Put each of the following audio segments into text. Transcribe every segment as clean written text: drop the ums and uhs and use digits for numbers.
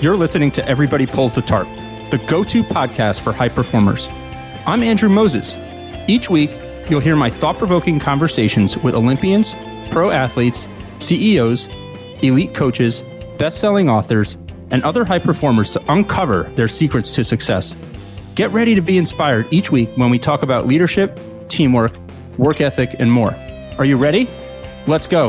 You're listening to Everybody Pulls the Tarp, the go-to podcast for high performers. I'm Andrew Moses. Each week, you'll hear my thought-provoking conversations with Olympians, pro athletes, CEOs, elite coaches, best-selling authors, and other high performers to uncover their secrets to success. Get ready to be inspired each week when we talk about leadership, teamwork, work ethic, and more. Are you ready? Let's go.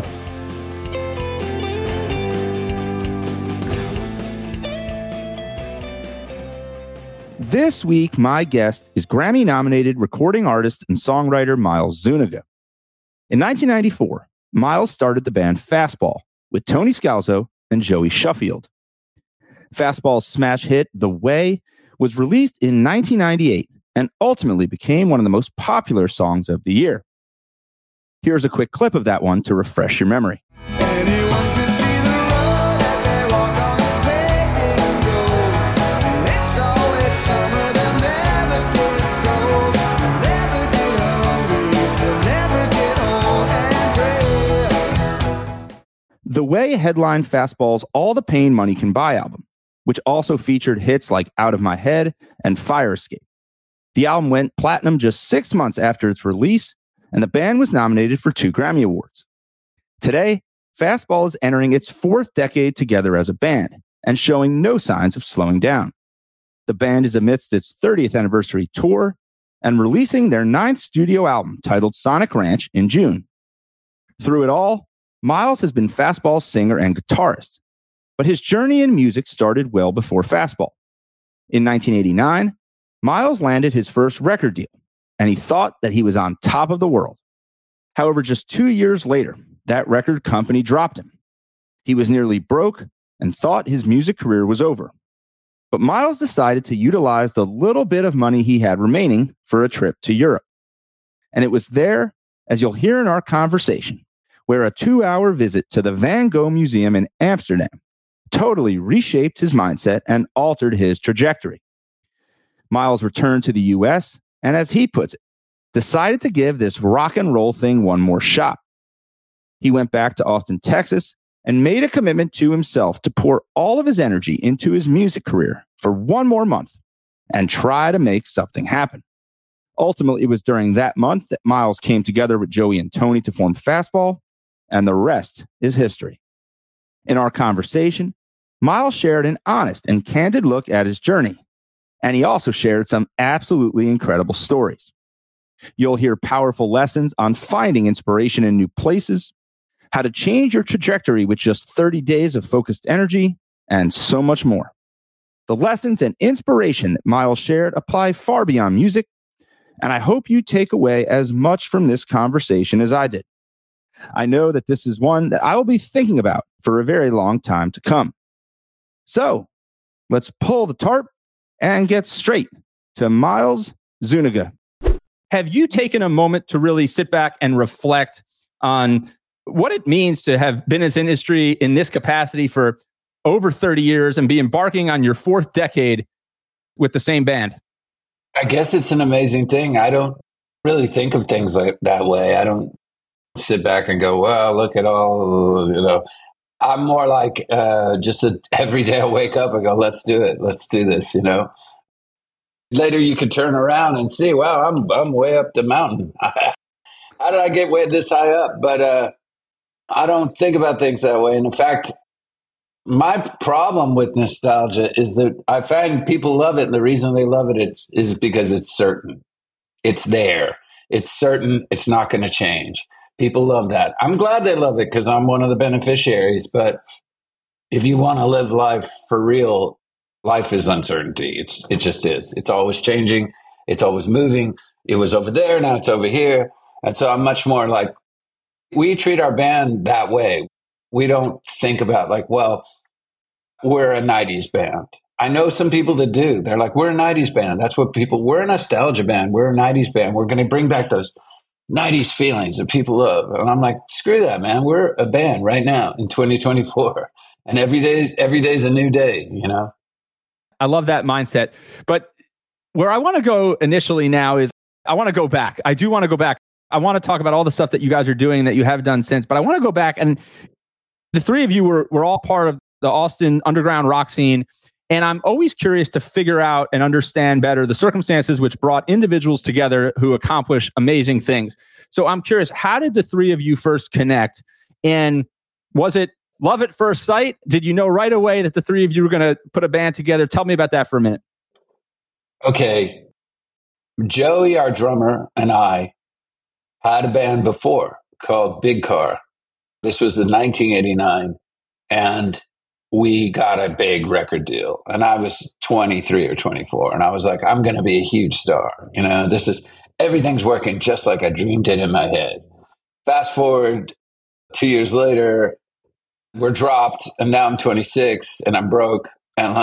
This week, my guest is Grammy-nominated recording artist and songwriter Miles Zuniga. In 1994, Miles started the band Fastball with Tony Scalzo and Joey Shuffield. Fastball's smash hit, The Way, was released in 1998 and ultimately became one of the most popular songs of the year. Here's a quick clip of that one to refresh your memory. The Way headlined Fastball's All the Pain Money Can Buy album, which also featured hits like Out of My Head and Fire Escape. The album went platinum just 6 months after its release, and the band was nominated for 2 Grammy Awards. Today, Fastball is entering its 4th decade together as a band and showing no signs of slowing down. The band is amidst its 30th anniversary tour and releasing their 9th studio album titled Sonic Ranch in June. Through it all, Miles has been Fastball's singer and guitarist, but his journey in music started well before Fastball. In 1989, Miles landed his first record deal, and he thought that he was on top of the world. However, just 2 years later, that record company dropped him. He was nearly broke and thought his music career was over. But Miles decided to utilize the little bit of money he had remaining for a trip to Europe. And it was there, as you'll hear in our conversation, where a 2-hour visit to the Van Gogh Museum in Amsterdam totally reshaped his mindset and altered his trajectory. Miles returned to the U.S. and, as he puts it, decided to give this rock and roll thing one more shot. He went back to Austin, Texas, and made a commitment to himself to pour all of his energy into his music career for 1 more month and try to make something happen. Ultimately, it was during that month that Miles came together with Joey and Tony to form Fastball, and the rest is history. In our conversation, Miles shared an honest and candid look at his journey, and he also shared some absolutely incredible stories. You'll hear powerful lessons on finding inspiration in new places, how to change your trajectory with just 30 days of focused energy, and so much more. The lessons and inspiration that Miles shared apply far beyond music, and I hope you take away as much from this conversation as I did. I know that this is one that I will be thinking about for a very long time to come. So, let's pull the tarp and get straight to Miles Zuniga. Have you taken a moment to really sit back and reflect on what it means to have been in this industry in this capacity for over 30 years and be embarking on your 4th decade with the same band? I guess it's an amazing thing. I don't really think of things like that way. I don't sit back and go, well, look at all, I'm more like every day I wake up and go, let's do it. Let's do this, Later you can turn around and see, wow, I'm way up the mountain. How did I get way this high up? But I don't think about things that way. And in fact, my problem with nostalgia is that I find people love it. And the reason they love it is because it's certain. It's there. It's certain. It's not going to change. People love that. I'm glad they love it because I'm one of the beneficiaries. But if you want to live life for real, life is uncertainty. It just is. It's always changing. It's always moving. It was over there. Now it's over here. And so I'm much more like, we treat our band that way. We don't think about like, well, we're a 90s band. I know some people that do. They're like, we're a 90s band. That's what we're a nostalgia band. We're a 90s band. We're going to bring back those 90s feelings that people love. And I'm like, screw that, man. We're a band right now in 2024. And every day's a new day, I love that mindset. But where I want to go initially now is I want to go back. I do want to go back. I want to talk about all the stuff that you guys are doing that you have done since, but I want to go back, and the three of you were all part of the Austin underground rock scene. And I'm always curious to figure out and understand better the circumstances which brought individuals together who accomplish amazing things. So I'm curious, how did the three of you first connect? And was it love at first sight? Did you know right away that the three of you were going to put a band together? Tell me about that for a minute. Okay. Joey, our drummer, and I had a band before called Big Car. This was in 1989. And we got a big record deal. And I was 23 or 24. And I was like, I'm going to be a huge star. You know, everything's working just like I dreamed it in my head. Fast forward 2 years later, we're dropped. And now I'm 26 and I'm broke. And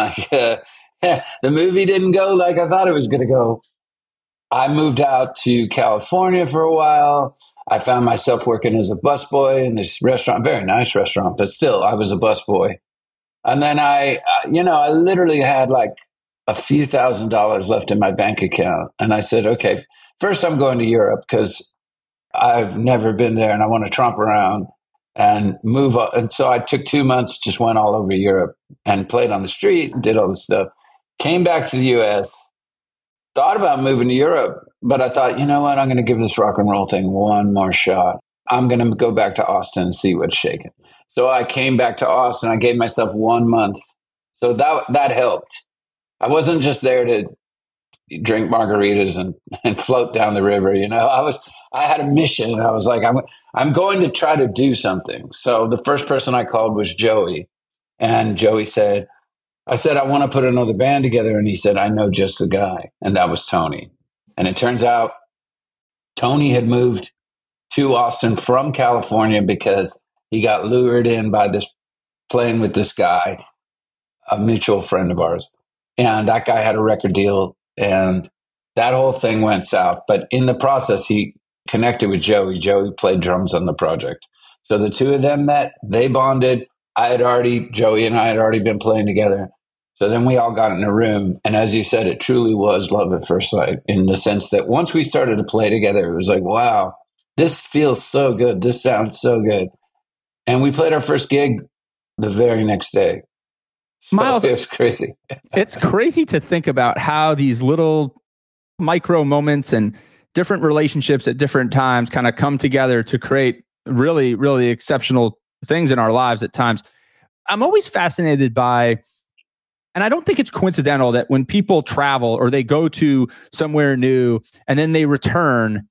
the movie didn't go like I thought it was going to go. I moved out to California for a while. I found myself working as a busboy in this restaurant, very nice restaurant, but still, I was a busboy. And then I literally had like a few $1,000s left in my bank account. And I said, okay, first I'm going to Europe because I've never been there and I want to tromp around and move up. And so I took 2 months, just went all over Europe and played on the street and did all this stuff. Came back to the US, thought about moving to Europe, but I thought, you know what? I'm going to give this rock and roll thing one more shot. I'm going to go back to Austin and see what's shaking. So I came back to Austin. I gave myself 1 month. So that helped. I wasn't just there to drink margaritas and float down the river. You know, I had a mission. I was like, I'm going to try to do something. So the first person I called was Joey. And Joey said, I want to put another band together. And he said, I know just the guy. And that was Tony. And it turns out Tony had moved to Austin from California because he got lured in by playing with this guy, a mutual friend of ours. And that guy had a record deal and that whole thing went south. But in the process, he connected with Joey. Joey played drums on the project. So the two of them met, they bonded. Joey and I had already been playing together. So then we all got in a room. And as you said, it truly was love at first sight in the sense that once we started to play together, it was like, wow, this feels so good. This sounds so good. And we played our first gig the very next day. So Miles, it was crazy. It's crazy to think about how these little micro moments and different relationships at different times kind of come together to create really, really exceptional things in our lives at times. I'm always fascinated by, and I don't think it's coincidental that when people travel or they go to somewhere new and then they return,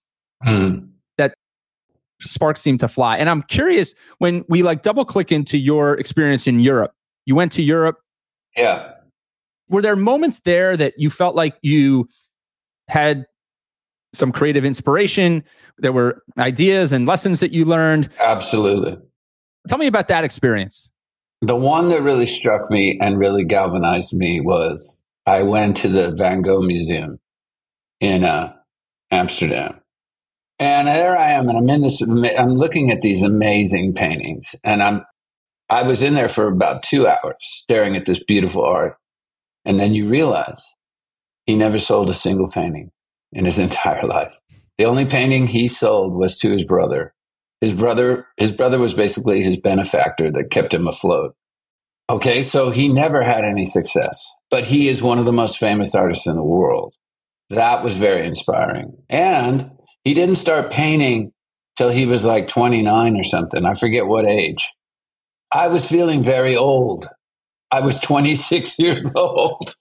that sparks seem to fly. And I'm curious, when we like double click into your experience in Europe, you went to Europe. Yeah. Were there moments there that you felt like you had some creative inspiration? There were ideas and lessons that you learned? Absolutely. Tell me about that experience. The one that really struck me and really galvanized me was I went to the Van Gogh Museum in Amsterdam. And there I am, and I'm looking at these amazing paintings. And I was in there for about 2 hours staring at this beautiful art. And then you realize he never sold a single painting in his entire life. The only painting he sold was to his brother. His brother was basically his benefactor that kept him afloat. Okay, so he never had any success, but he is one of the most famous artists in the world. That was very inspiring. And he didn't start painting till he was like 29 or something. I forget what age. I was feeling very old. I was 26 years old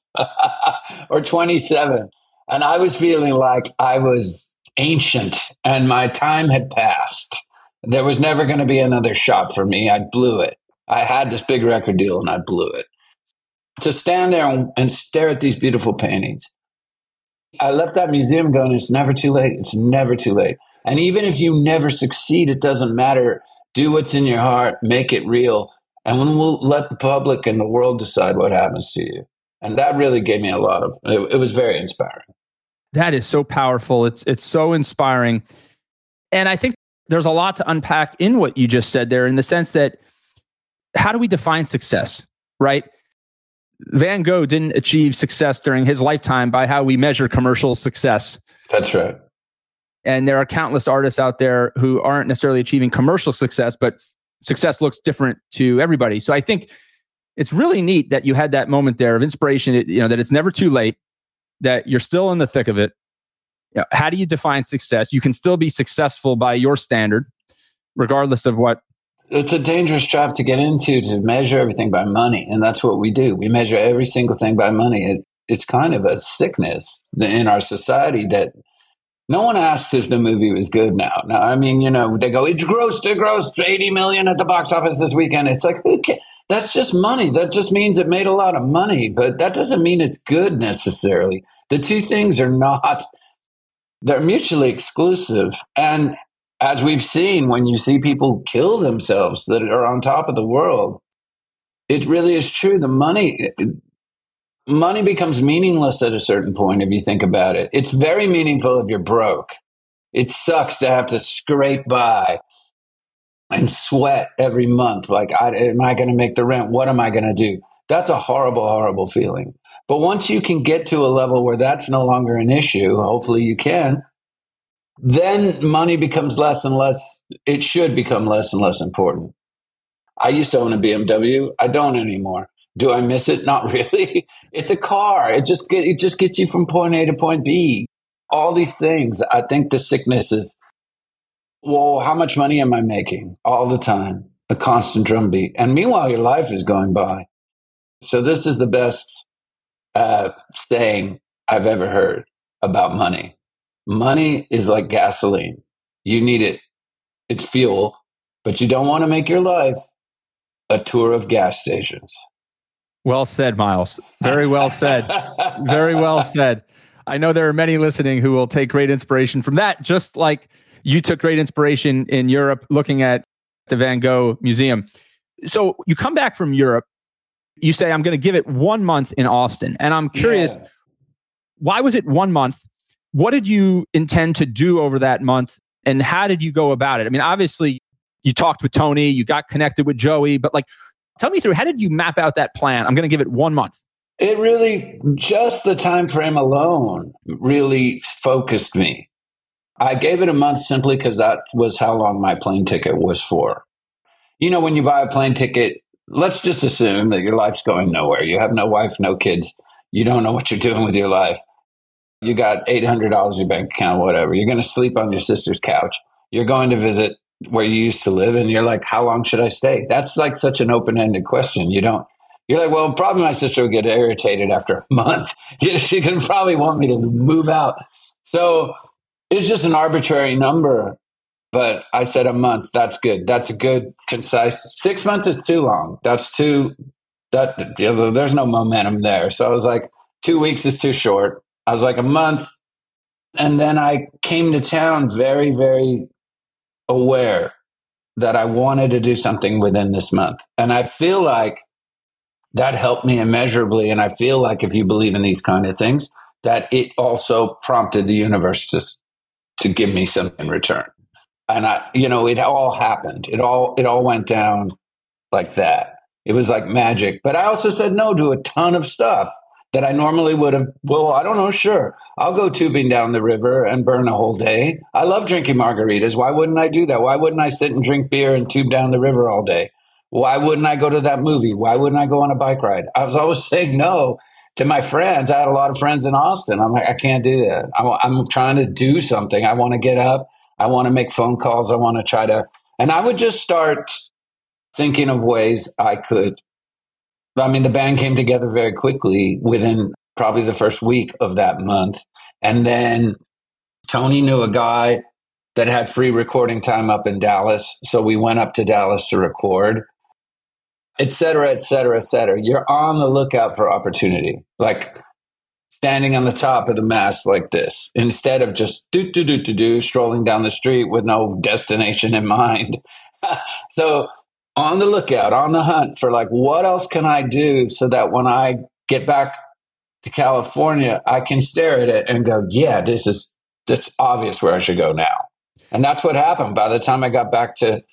or 27. And I was feeling like I was ancient and my time had passed. There was never going to be another shot for me. I blew it. I had this big record deal and I blew it. To stand there and stare at these beautiful paintings. I left that museum going, it's never too late. It's never too late. And even if you never succeed, it doesn't matter. Do what's in your heart, make it real. And when we'll let the public and the world decide what happens to you. And that really gave me it was very inspiring. That is so powerful. It's so inspiring. And I think there's a lot to unpack in what you just said there, in the sense that how do we define success, right? Van Gogh didn't achieve success during his lifetime by how we measure commercial success. That's right. And there are countless artists out there who aren't necessarily achieving commercial success, but success looks different to everybody. So I think it's really neat that you had that moment there of inspiration, that it's never too late, that you're still in the thick of it. How do you define success? You can still be successful by your standard, regardless of what. It's a dangerous trap to get into, to measure everything by money. And that's what we do. We measure every single thing by money. It's kind of a sickness in our society that no one asks if the movie was good now. Now, I mean, they go, it grossed 80 million at the box office this weekend. It's like, okay, that's just money. That just means it made a lot of money, but that doesn't mean it's good necessarily. The two things they're mutually exclusive. And as we've seen, when you see people kill themselves that are on top of the world, it really is true. The money becomes meaningless at a certain point if you think about it. It's very meaningful if you're broke. It sucks to have to scrape by and sweat every month. Like, am I going to make the rent? What am I going to do? That's a horrible, horrible feeling. But once you can get to a level where that's no longer an issue, hopefully you can, then money becomes less and less. It should become less and less important. I used to own a BMW. I don't anymore. Do I miss it? Not really. It's a car. It just gets you from point A to point B. All these things. I think the sickness is, well, how much money am I making? All the time. A constant drumbeat. And meanwhile, your life is going by. So this is the best saying I've ever heard about money. Money is like gasoline. You need it. It's fuel, but you don't want to make your life a tour of gas stations. Well said, Miles. Very well said. Very well said. I know there are many listening who will take great inspiration from that, just like you took great inspiration in Europe looking at the Van Gogh Museum. So you come back from Europe, you say, I'm going to give it 1 month in Austin. And I'm curious, why was it 1 month? What did you intend to do over that month? And how did you go about it? I mean, obviously, you talked with Tony, you got connected with Joey, but tell me through, how did you map out that plan? I'm going to give it 1 month. It really, just the time frame alone really focused me. I gave it a month simply because that was how long my plane ticket was for. When you buy a plane ticket, let's just assume that your life's going nowhere. You have no wife, no kids. You don't know what you're doing with your life. You got $800 in your bank account, whatever. You're going to sleep on your sister's couch. You're going to visit where you used to live. And you're like, how long should I stay? That's like such an open-ended question. You're like, well, probably my sister would get irritated after a month. She could probably want me to move out. So it's just an arbitrary number. But I said a month. That's good. That's a good, concise. 6 months is too long. There's no momentum there. So I was like, 2 weeks is too short. I was like, a month. And then I came to town very, very aware that I wanted to do something within this month. And I feel like that helped me immeasurably. And I feel like if you believe in these kind of things, that it also prompted the universe to give me something in return. And it all happened. It all went down like that. It was like magic. But I also said no to a ton of stuff that I normally would have. Well, I don't know. Sure. I'll go tubing down the river and burn a whole day. I love drinking margaritas. Why wouldn't I do that? Why wouldn't I sit and drink beer and tube down the river all day? Why wouldn't I go to that movie? Why wouldn't I go on a bike ride? I was always saying no to my friends. I had a lot of friends in Austin. I'm like, I can't do that. I'm trying to do something. I want to get up. I want to make phone calls. I want to try to, and I would just start thinking of ways I could. I mean, the band came together very quickly within probably the first week of that month. And then Tony knew a guy that had free recording time up in Dallas. So we went up to Dallas to record, et cetera, et cetera, et cetera. You're on the lookout for opportunity, like standing on the top of the mast like this, instead of just strolling down the street with no destination in mind. So on the lookout, on the hunt for like, what else can I do so that when I get back to California, I can stare at it and go, yeah, that's obvious where I should go now. And that's what happened. By the time I got back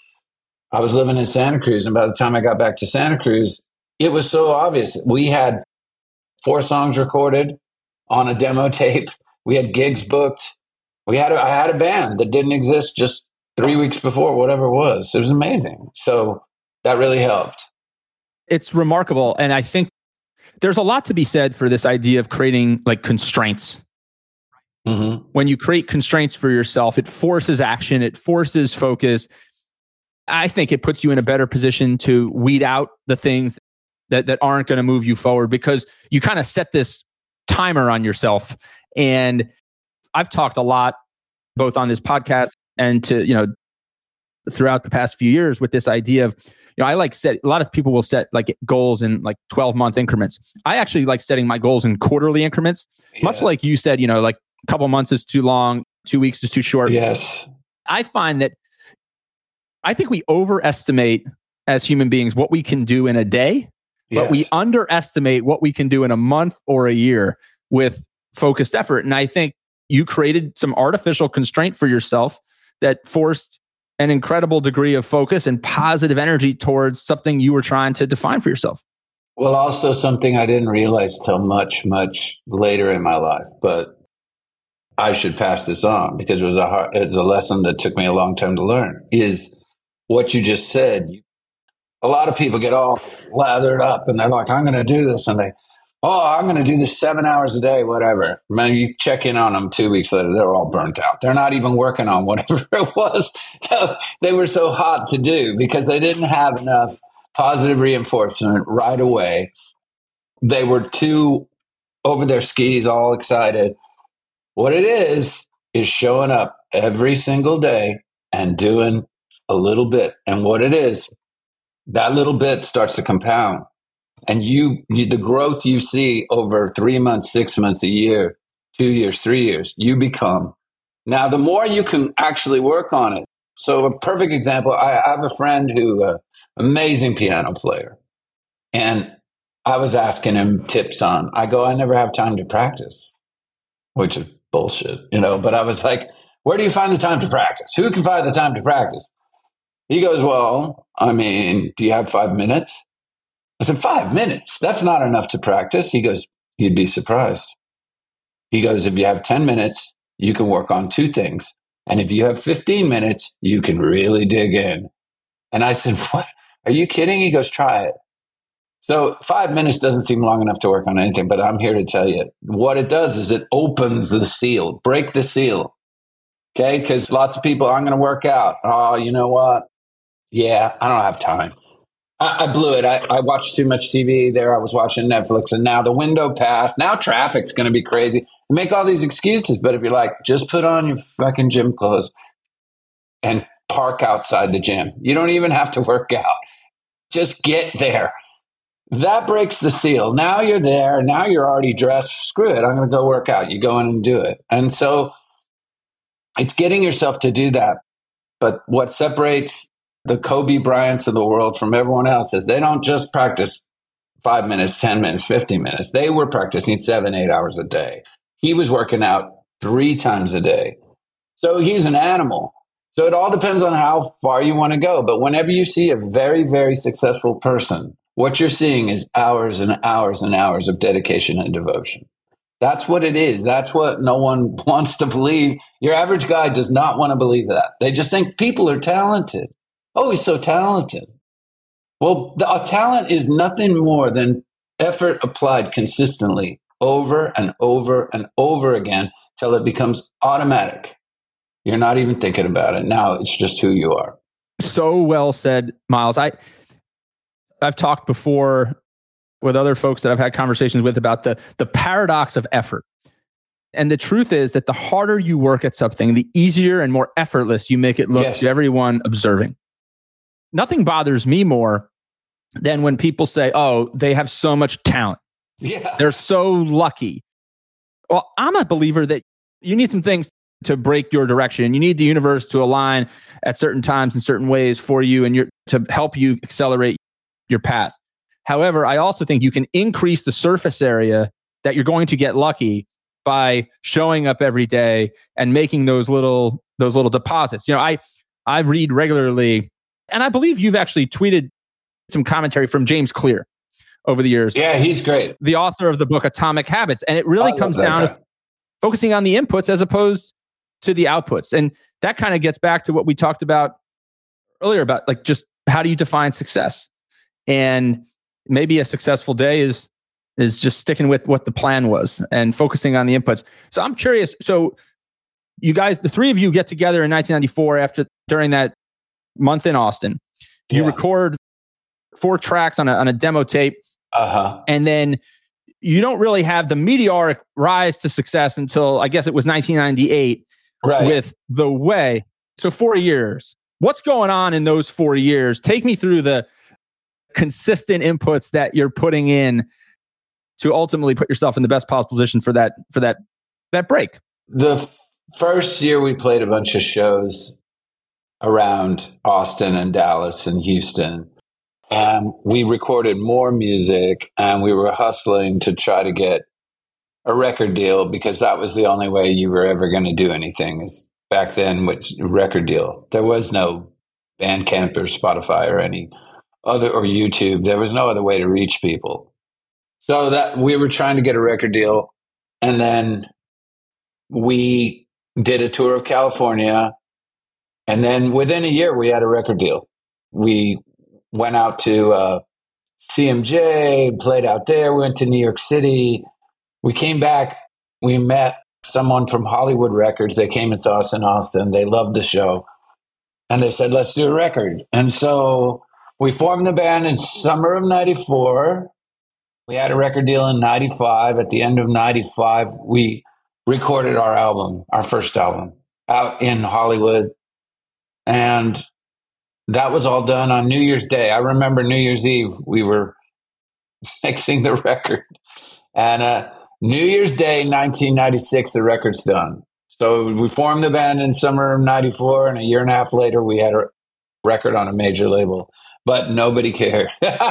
I was living in Santa Cruz. And by the time I got back to Santa Cruz, it was so obvious. We had 4 songs recorded on a demo tape. We had gigs booked. I had a band that didn't exist just 3 weeks before, whatever it was. It was amazing. So that really helped. It's remarkable. And I think there's a lot to be said for this idea of creating like constraints. Mm-hmm. When you create constraints for yourself, it forces action, it forces focus. I think it puts you in a better position to weed out the things that aren't going to move you forward, because you kind of set this timer on yourself. And I've talked a lot, both on this podcast and throughout the past few years, with this idea of, I like set, a lot of people will set like goals in like 12-month increments. I actually like setting my goals in quarterly increments, much like you said, like a couple months is too long, 2 weeks is too short. Yes. I find that I think we overestimate as human beings what we can do in a day, but we underestimate what we can do in a month or a year with focused effort. And I think you created some artificial constraint for yourself that forced an incredible degree of focus and positive energy towards something you were trying to define for yourself. Well, also something I didn't realize till much, much later in my life, but I should pass this on because it's a lesson that took me a long time to learn, is what you just said. A lot of people get all lathered up and they're like, I'm going to do this. And I'm going to do this 7 hours a day, whatever. Man, you check in on them 2 weeks later, they're all burnt out. They're not even working on whatever it was they were so hot to do because they didn't have enough positive reinforcement right away. They were too over their skis, all excited. What it is showing up every single day and doing a little bit. And what it is, that little bit starts to compound. And the growth you see over 3 months, 6 months, a year, 2 years, 3 years, you become. Now, the more you can actually work on it. So a perfect example, I have a friend who, amazing piano player. And I was asking him tips on, I never have time to practice, which is bullshit, but I was like, where do you find the time to practice? Who can find the time to practice? He goes, well, do you have 5 minutes? I said, 5 minutes? That's not enough to practice. He goes, you'd be surprised. He goes, if you have 10 minutes, you can work on 2 things. And if you have 15 minutes, you can really dig in. And I said, what? Are you kidding? He goes, try it. So 5 minutes doesn't seem long enough to work on anything, but I'm here to tell you what it does is it opens the seal, break the seal. Okay. Because lots of people, I'm going to work out. Oh, you know what? Yeah, I don't have time. I blew it. I watched too much TV there. I was watching Netflix and now the window passed. Now traffic's going to be crazy. You make all these excuses. But if you're like, just put on your fucking gym clothes and park outside the gym. You don't even have to work out. Just get there. That breaks the seal. Now you're there. Now you're already dressed. Screw it. I'm going to go work out. You go in and do it. And so it's getting yourself to do that. But what separates the Kobe Bryants of the world from everyone else is they don't just practice 5 minutes, 10 minutes, 50 minutes. They were practicing 7, 8 hours a day. He was working out 3 times a day. So he's an animal. So it all depends on how far you want to go. But whenever you see a very, very successful person, what you're seeing is hours and hours and hours of dedication and devotion. That's what it is. That's what no one wants to believe. Your average guy does not want to believe that. They just think people are talented. Oh, he's so talented. Well, talent is nothing more than effort applied consistently over and over and over again till it becomes automatic. You're not even thinking about it. Now it's just who you are. So well said, Miles. I've talked before with other folks that I've had conversations with about the paradox of effort. And the truth is that the harder you work at something, the easier and more effortless you make it look to everyone observing. Nothing bothers me more than when people say, oh, they have so much talent. Yeah. They're so lucky. Well, I'm a believer that you need some things to break your direction. You need the universe to align at certain times in certain ways for you and to help you accelerate your path. However, I also think you can increase the surface area that you're going to get lucky by showing up every day and making those little deposits. I read regularly, and I believe you've actually tweeted some commentary from James Clear over the years. Yeah, he's great. The author of the book Atomic Habits. And it really comes down to focusing on the inputs as opposed to the outputs. And that kind of gets back to what we talked about earlier about like just how do you define success? And maybe a successful day is just sticking with what the plan was and focusing on the inputs. So I'm curious. So you guys, the three of you get together in 1994 during that month in Austin. You record 4 tracks on a demo tape. And then you don't really have the meteoric rise to success until I guess it was 1998 with The Way. So 4 years. What's going on in those 4 years? Take me through the consistent inputs that you're putting in to ultimately put yourself in the best possible position for that break. The first year we played a bunch of shows around Austin and Dallas and Houston. And we recorded more music, and we were hustling to try to get a record deal because that was the only way you were ever going to do anything. Is back then, with record deal, there was no Bandcamp or Spotify or any other, or YouTube. There was no other way to reach people. So that we were trying to get a record deal, and then we did a tour of California, and then within a year we had a record deal. We went out to CMJ, played out there. We went to New York City. We came back. We met someone from Hollywood Records. They came and saw us in Austin. They loved the show. And they said, let's do a record. And so we formed the band in summer of 94. We had a record deal in 95. At the end of 95, we recorded our album, our first album, out in Hollywood. And that was all done on New Year's Day. I remember New Year's Eve, we were mixing the record. And New Year's Day, 1996, the record's done. So we formed the band in summer of 94, and a year and a half later, we had a record on a major label. But nobody cared.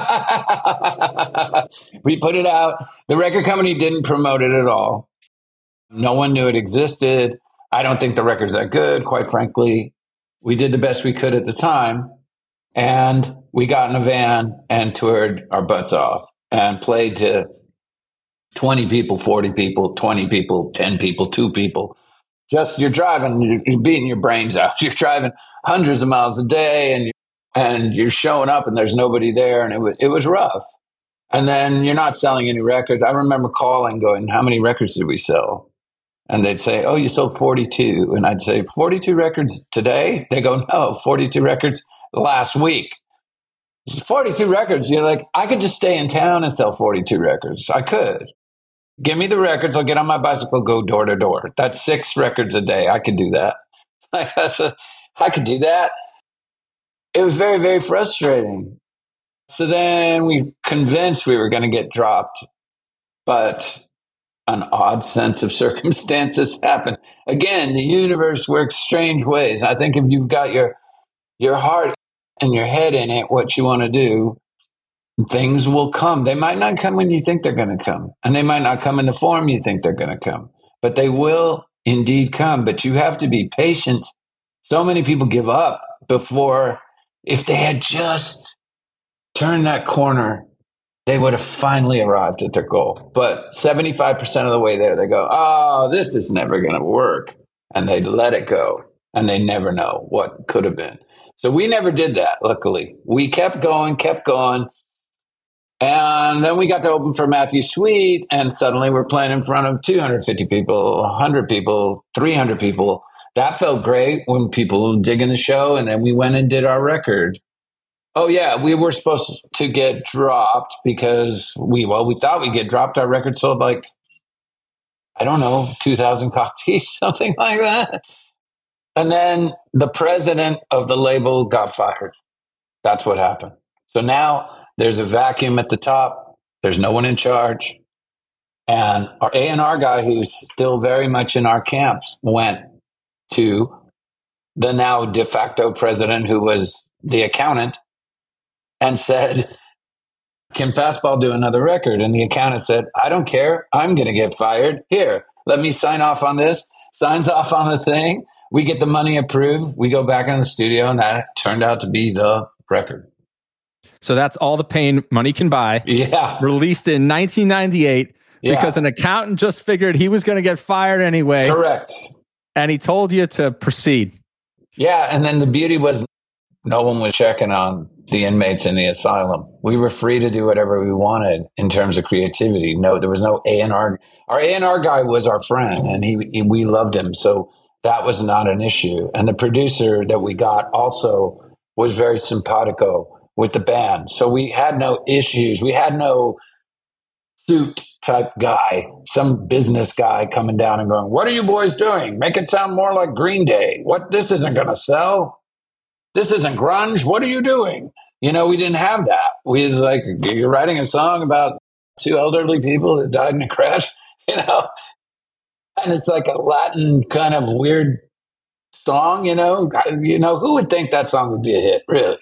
We put it out. The record company didn't promote it at all. No one knew it existed. I don't think the record's that good, quite frankly. We did the best we could at the time, and we got in a van and toured our butts off and played to 20 people, 40 people, 20 people, 10 people, 2 people. Just you're driving, you're beating your brains out. You're driving hundreds of miles a day, and you're showing up, and there's nobody there, and it was rough. And then you're not selling any records. I remember calling, going, "How many records did we sell?" And they'd say, "Oh, you sold 42. And I'd say, 42 records today? They go, "No, 42 records last week." 42 records. You're like, I could just stay in town and sell 42 records. I could. Give me the records. I'll get on my bicycle, go door to door. That's 6 records a day. I could do that. I could do that. It was very, very frustrating. So then we convinced we were going to get dropped, but an odd sense of circumstances happened. Again, the universe works strange ways. I think if you've got your heart and your head in it, what you want to do, things will come. They might not come when you think they're going to come, and they might not come in the form you think they're going to come, but they will indeed come. But you have to be patient. So many people give up before, if they had just turned that corner, they would have finally arrived at their goal. But 75% of the way there, they go, "Oh, this is never going to work." And they let it go, and they never know what could have been. So we never did that, luckily. We kept going. And then we got to open for Matthew Sweet, and suddenly we're playing in front of 250 people, 100 people, 300 people. That felt great when people were digging the show, and then we went and did our record. Oh, yeah, we were supposed to get dropped because we thought we'd get dropped. Our record sold like, I don't know, 2,000 copies, something like that. And then the president of the label got fired. That's what happened. So now there's a vacuum at the top. There's no one in charge. And our A&R guy, who's still very much in our camps, went to the now de facto president, who was the accountant, and said, "Can Fastball do another record?" And the accountant said, "I don't care. I'm going to get fired. Here, let me sign off on this." Signs off on the thing. We get the money approved. We go back in the studio, and that turned out to be the record. So that's All the Pain Money Can Buy. Yeah. Released in 1998 because an accountant just figured he was going to get fired anyway. Correct. And he told you to proceed. Yeah. And then the beauty was No one was checking on the inmates in the asylum. We were free to do whatever we wanted in terms of creativity. No, there was no A&R. Our A&R guy was our friend, and we loved him. So that was not an issue. And the producer that we got also was very simpatico with the band. So we had no issues. We had no suit type guy, some business guy coming down and going, "What are you boys doing? Make it sound more like Green Day. What? This isn't going to sell. This isn't grunge. What are you doing?" You know, we didn't have that. We was like, "You're writing a song about two elderly people that died in a crash," you know, and it's like a Latin kind of weird song, you know. Who would think that song would be a hit? Really,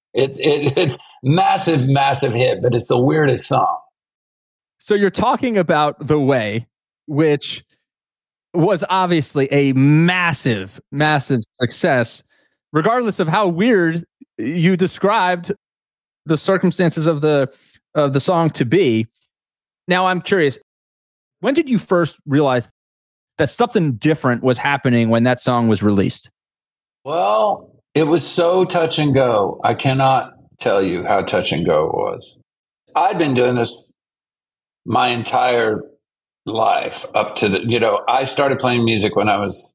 it's massive, massive hit, but it's the weirdest song. So you're talking about The Way, which was obviously a massive, massive success, regardless of how weird you described the circumstances of the song to be. Now, I'm curious, when did you first realize that something different was happening when that song was released? Well, it was so touch and go. I cannot tell you how touch and go it was. I'd been doing this my entire life up to I started playing music when I was,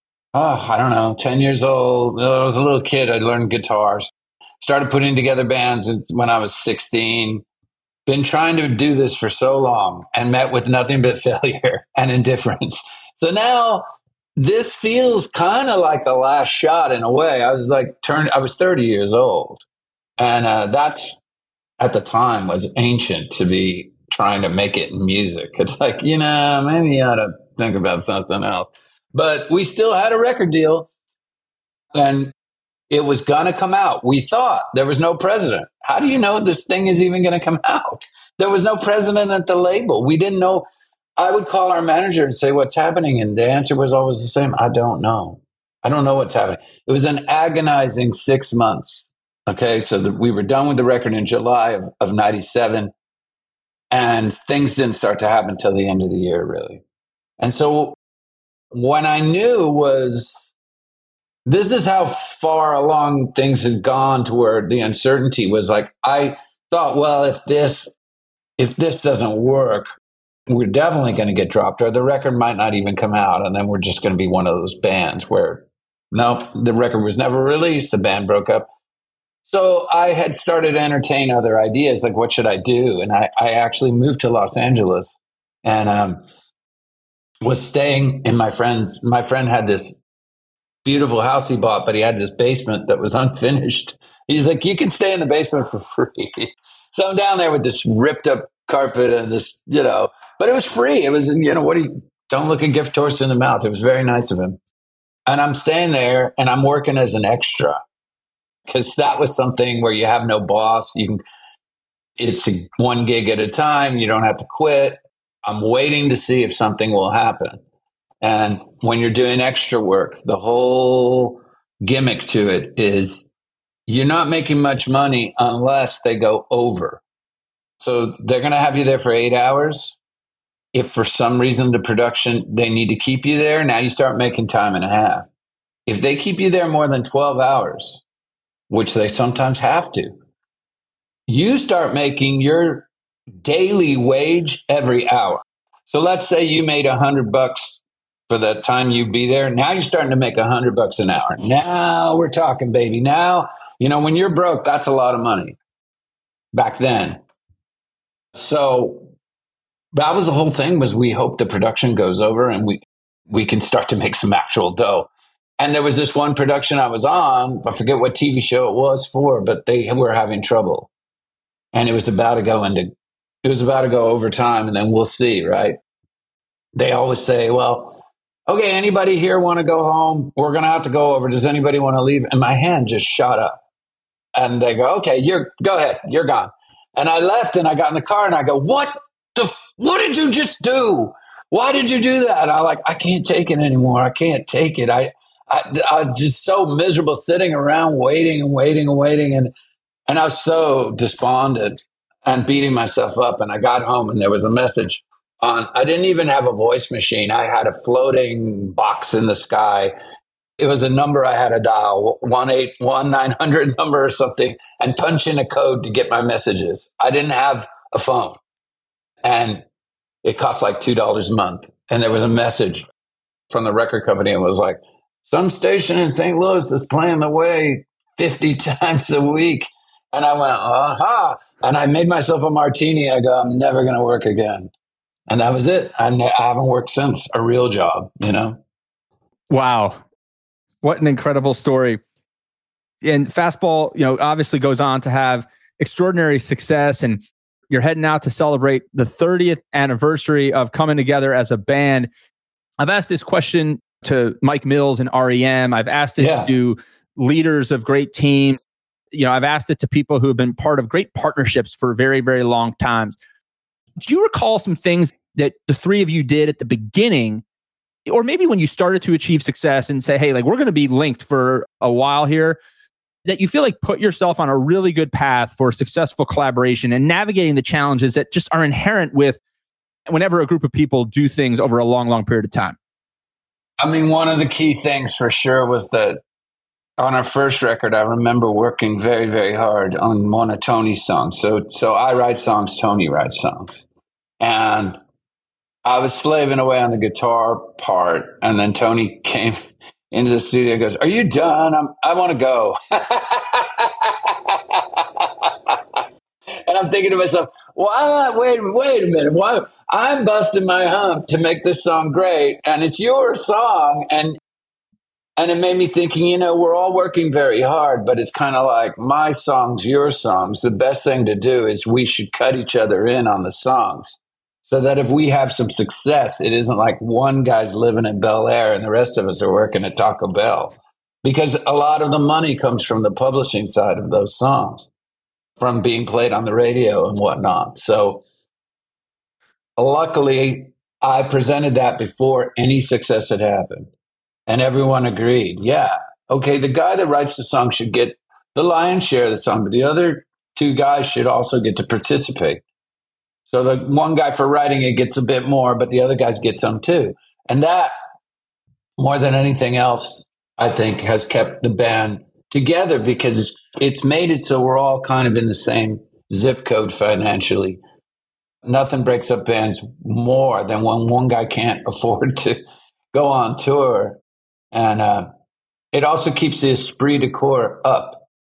I don't know, 10 years old. I was a little kid. I learned guitars, started putting together bands when I was 16. Been trying to do this for so long and met with nothing but failure and indifference. So now this feels kind of like a last shot in a way. I was 30 years old. And that's at the time was ancient to be trying to make it in music. It's like, maybe you ought to think about something else. But we still had a record deal and it was going to come out. We thought there was no president. How do you know this thing is even going to come out? There was no president at the label. We didn't know. I would call our manager and say, "What's happening?" And the answer was always the same. "I don't know. I don't know what's happening." It was an agonizing 6 months. Okay. So we were done with the record in July of 97. And things didn't start to happen till the end of the year, really. And so when I knew was, this is how far along things had gone to where the uncertainty was like, I thought, well, if this doesn't work, we're definitely going to get dropped, or the record might not even come out. And then we're just going to be one of those bands where, no, the record was never released. The band broke up. So I had started to entertain other ideas, like what should I do? And I actually moved to Los Angeles and was staying in my friend's. My friend had this beautiful house he bought, but he had this basement that was unfinished. He's like, "You can stay in the basement for free." So I'm down there with this ripped up carpet and this, but it was free. It was, don't look a gift horse in the mouth. It was very nice of him. And I'm staying there and I'm working as an extra. Because that was something where you have no boss. It's one gig at a time. You don't have to quit. I'm waiting to see if something will happen. And when you're doing extra work, the whole gimmick to it is you're not making much money unless they go over. So they're going to have you there for 8 hours. If for some reason the production, they need to keep you there, now you start making time and a half. If they keep you there more than 12 hours, which they sometimes have to, you start making your daily wage every hour. So let's say you made $100 for the time you be there. Now you're starting to make $100 an hour. Now we're talking, baby. Now, when you're broke, that's a lot of money back then. So that was the whole thing, was we hope the production goes over and we can start to make some actual dough. And there was this one production I was on, I forget what TV show it was for, but they were having trouble. And it was about to go overtime, and then we'll see, right? They always say, well, okay, anybody here want to go home? We're going to have to go over. Does anybody want to leave? And my hand just shot up. And they go, okay, go ahead. You're gone. And I left and I got in the car and I go, what did you just do? Why did you do that? I can't take it anymore. I can't take it. I was just so miserable sitting around waiting and waiting and waiting. And I was so despondent and beating myself up. And I got home and there was a message on. I didn't even have a voice machine. I had a floating box in the sky. It was a number I had to dial, 1-800 number or something, and punch in a code to get my messages. I didn't have a phone. And it cost like $2 a month. And there was a message from the record company and was like, some station in St. Louis is playing the way 50 times a week. And I went, aha. And I made myself a martini. I go, I'm never going to work again. And that was it. I haven't worked since, a real job, you know? Wow. What an incredible story. And Fastball, obviously goes on to have extraordinary success, and you're heading out to celebrate the 30th anniversary of coming together as a band. I've asked this question to Mike Mills and REM. I've asked it to leaders of great teams. I've asked it to people who have been part of great partnerships for very, very long times. Do you recall some things that the three of you did at the beginning, or maybe when you started to achieve success and say, hey, like, we're going to be linked for a while here, that you feel like put yourself on a really good path for successful collaboration and navigating the challenges that just are inherent with whenever a group of people do things over a long, long period of time? I mean, one of the key things for sure was that on our first record, I remember working very, very hard on one of Tony's songs. So I write songs, Tony writes songs. And I was slaving away on the guitar part, and then Tony came into the studio and goes, are you done? I want to go. And I'm thinking to myself, why? Wait a minute. Why? I'm busting my hump to make this song great, and it's your song. And it made me thinking, we're all working very hard, but it's kind of like my songs, your songs. The best thing to do is we should cut each other in on the songs, so that if we have some success, it isn't like one guy's living in Bel Air and the rest of us are working at Taco Bell. Because a lot of the money comes from the publishing side of those songs, from being played on the radio and whatnot. So luckily, I presented that before any success had happened. And everyone agreed, yeah, okay, the guy that writes the song should get the lion's share of the song, but the other two guys should also get to participate. So the one guy for writing it gets a bit more, but the other guys get some too. And that, more than anything else, I think has kept the band together, because it's made it so we're all kind of in the same zip code financially. Nothing breaks up bands more than when one guy can't afford to go on tour. And it also keeps the esprit de corps up.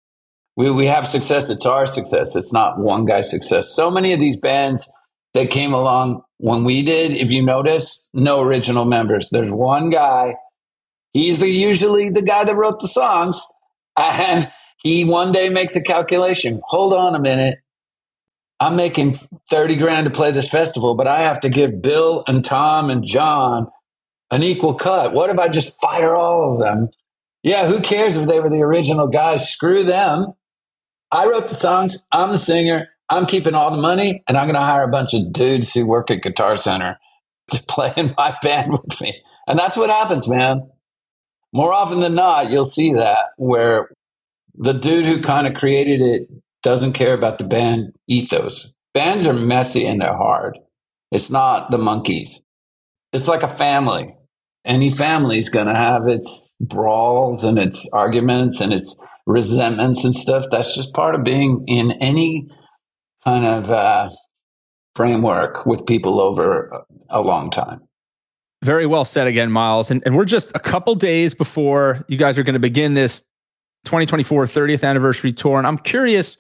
We have success. It's our success. It's not one guy's success. So many of these bands that came along when we did, if you notice, no original members. There's one guy. He's usually the guy that wrote the songs. And he one day makes a calculation. Hold on a minute. I'm making 30 grand to play this festival, but I have to give Bill and Tom and John an equal cut. What if I just fire all of them? Yeah, who cares if they were the original guys? Screw them. I wrote the songs. I'm the singer. I'm keeping all the money, and I'm going to hire a bunch of dudes who work at Guitar Center to play in my band with me. And that's what happens, man. More often than not, you'll see that, where the dude who kind of created it doesn't care about the band ethos. Bands are messy and they're hard. It's not the Monkees. It's like a family. Any family is going to have its brawls and its arguments and its resentments and stuff. That's just part of being in any kind of framework with people over a long time. Very well said again, Miles. And we're just a couple days before you guys are going to begin this 2024 30th anniversary tour. And I'm curious,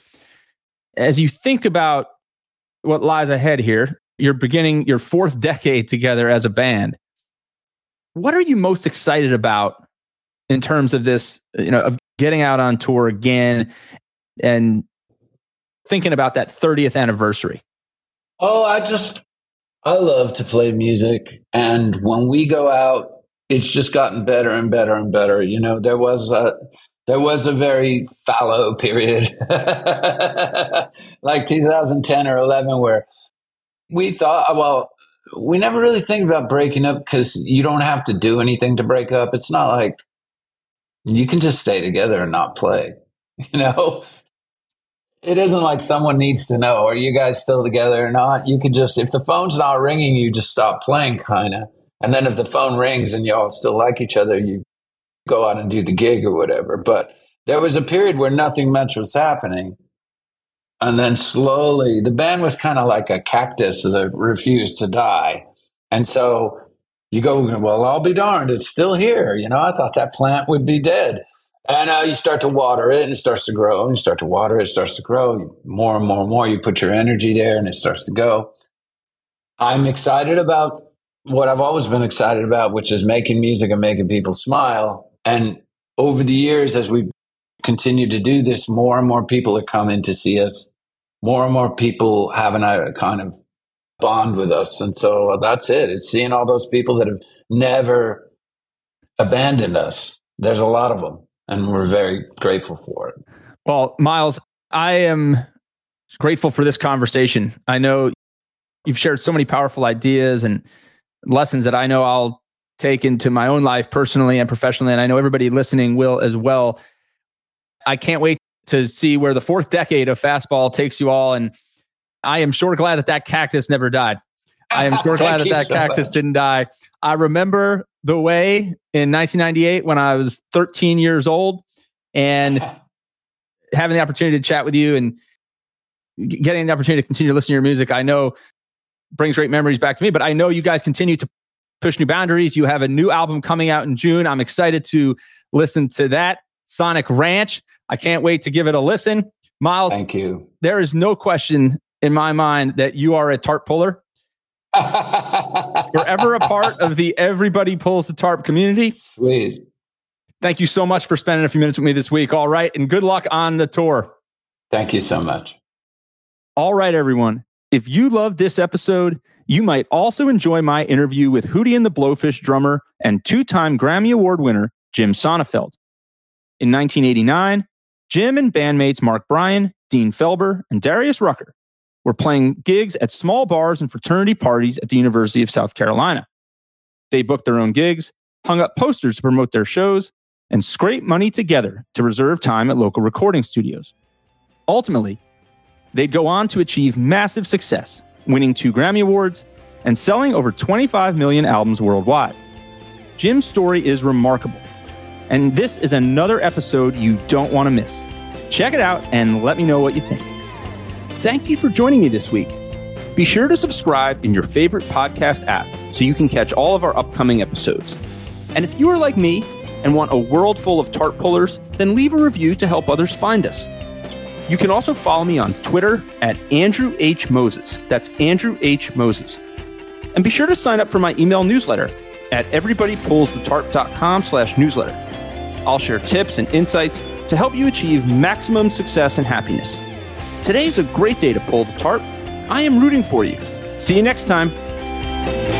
as you think about what lies ahead here, you're beginning your fourth decade together as a band. What are you most excited about in terms of this, of getting out on tour again and thinking about that 30th anniversary? Oh, I love to play music. And when we go out, it's just gotten better and better and better. There was a very fallow period, like 2010 or 11, where we thought, well, we never really think about breaking up, because you don't have to do anything to break up. It's not like you can just stay together and not play. It isn't like someone needs to know, are you guys still together or not? You could just, if the phone's not ringing, you just stop playing, kind of. And then if the phone rings and you all still like each other, you go out and do the gig or whatever. But there was a period where nothing much was happening. And then slowly, the band was kind of like a cactus that refused to die. And so you go, well, I'll be darned, it's still here. I thought that plant would be dead. And you start to water it, and it starts to grow. And you start to water it, it starts to grow. More and more and more, you put your energy there, and it starts to go. I'm excited about what I've always been excited about, which is making music and making people smile. And over the years, as we continue to do this, more and more people are coming to see us. More and more people having a kind of bond with us. And so that's it. It's seeing all those people that have never abandoned us. There's a lot of them, and we're very grateful for it. Well, Miles, I am grateful for this conversation. I know you've shared so many powerful ideas and lessons that I know I'll take into my own life personally and professionally, and I know everybody listening will as well. I can't wait to see where the fourth decade of Fastball takes you all, and I am sure glad that cactus never died. I am sure glad that cactus didn't die. I remember the way in 1998 when I was 13 years old and having the opportunity to chat with you and getting the opportunity to continue to listen to your music, I know brings great memories back to me, but I know you guys continue to push new boundaries. You have a new album coming out in June. I'm excited to listen to that, Sonic Ranch. I can't wait to give it a listen. Miles, thank you. There is no question in my mind that you are a tarp puller. Forever a part of the Everybody Pulls the Tarp community. Sweet. Thank you so much for spending a few minutes with me this week. All right. And good luck on the tour. Thank you so much. All right, everyone. If you loved this episode, you might also enjoy my interview with Hootie and the Blowfish drummer and two-time Grammy Award winner, Jim Sonnefeld. In 1989, Jim and bandmates Mark Bryan, Dean Felber, and Darius Rucker were playing gigs at small bars and fraternity parties at the University of South Carolina. They booked their own gigs, hung up posters to promote their shows, and scraped money together to reserve time at local recording studios. Ultimately, they'd go on to achieve massive success, winning 2 Grammy Awards and selling over 25 million albums worldwide. Jim's story is remarkable, and this is another episode you don't want to miss. Check it out and let me know what you think. Thank you for joining me this week. Be sure to subscribe in your favorite podcast app so you can catch all of our upcoming episodes. And if you are like me and want a world full of tarp pullers, then leave a review to help others find us. You can also follow me on Twitter at Andrew H. Moses. That's Andrew H. Moses. And be sure to sign up for my email newsletter at everybodypullsthetarp.com/newsletter. I'll share tips and insights to help you achieve maximum success and happiness. Today's a great day to pull the tarp. I am rooting for you. See you next time.